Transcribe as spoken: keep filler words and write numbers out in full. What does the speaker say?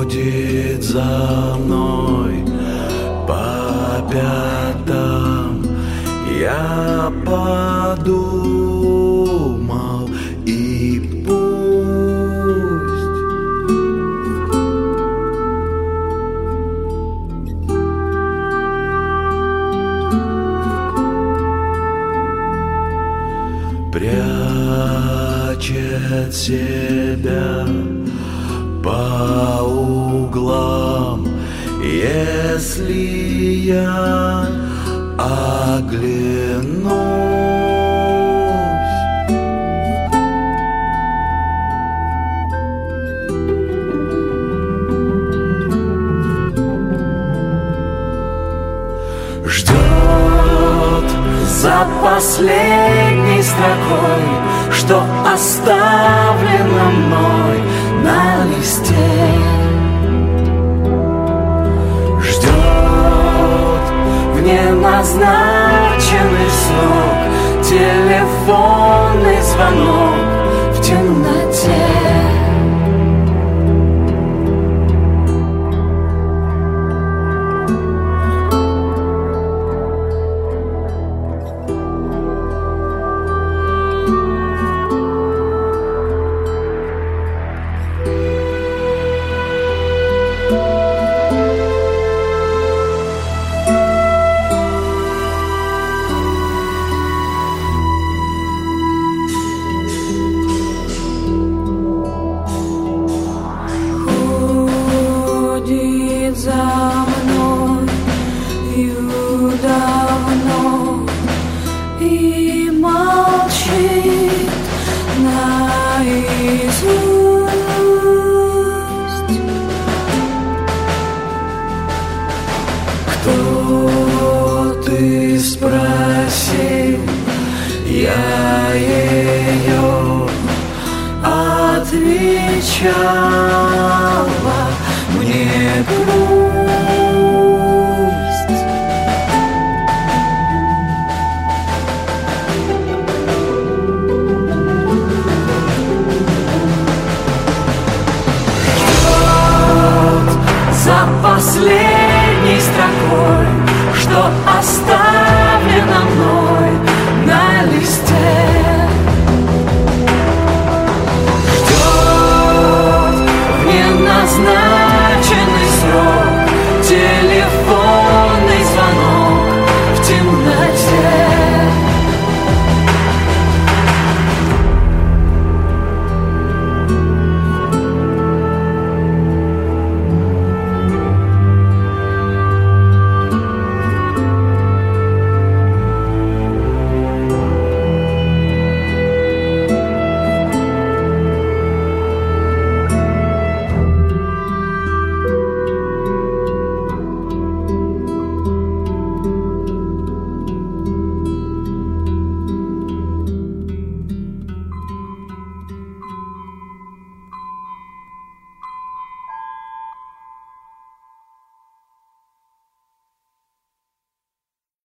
ходит за мной по пятам. Я подумал, и пусть. Прячет себя по углам, если я оглянусь. Ждет за последней строкой, что оставлено мной на листе. Ждет в неназначенный срок телефонный звонок в темноте. За мною давно и молчит наизусть. Кто ты, спросил я ее, отвечал.